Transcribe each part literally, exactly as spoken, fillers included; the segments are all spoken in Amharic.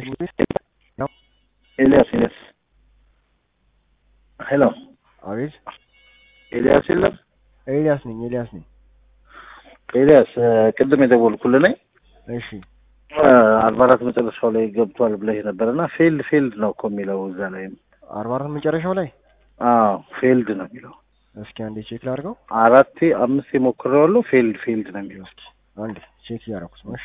ኤልያስ ኤልያስ ሄሎ አቤት ኤልያስ የለም ኤልያስ ነኝ ኤልያስ ነኝ ኤልያስ ቅድም የደወልኩልህ ነኝ እሺ አርባ አራት መጨረሻው ላይ ገብቷል ብለህ ነበርና ፌልድ ፌልድ ነው እኮ የሚለው እዛ ላይ አርባ አራት መጨረሻው ላይ አዎ ፌልድ ነው የሚለው እስኪ አንዴ ቼክ ላድርገው አራቴ አምስቴ ሞክሬዋለሁ ፌልድ ፌልድ ነው የሚለው እስኪ አንዴ ቼክ ያደረኩት ነው እሺ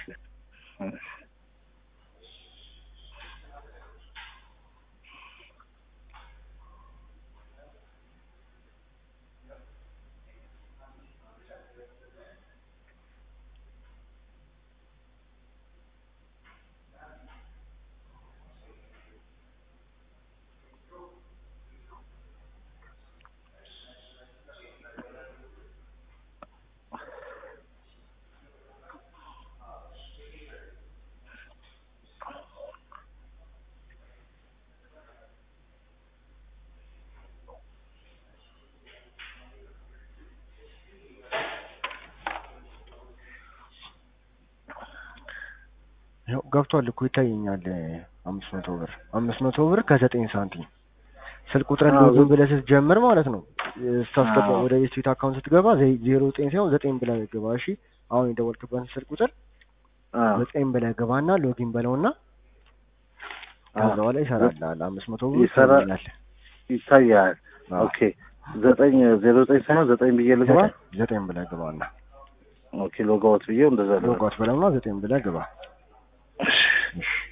ያው ገብቷል እኮ ይታየኛል አምስት መቶ ብር አምስት መቶ ብር ከዘጠኝ ሳንቲም ስልክ ቁጥርን ሎጊን ብለህ ስትጀምር ማለት ነው ስታስገባ ወደ ቤት አካውንት ስትገባ ዜሮ ዘጠኝ ሳይሆን ዘጠኝ ብለህ ገባ እሺ አሁን የደወልክበት ስልክ ቁጥር ዘጠኝ ብለህ ገባና ሎጊን በለውና ከዛ በኋላ ይሰራልሃል አምስት መቶ ብር ይሰራል ይታያል ኦኬ ዘጠኝ ዜሮ ዘጠኝ ሳይሆን ዘጠኝ ብዬ ልግባ ዘጠኝ ብለህ ገባና ኦኬ ሎጋውት ብዬው እንደዛ ሎጋውት በለውና ዘጠኝ ብለህ ገባ እሺ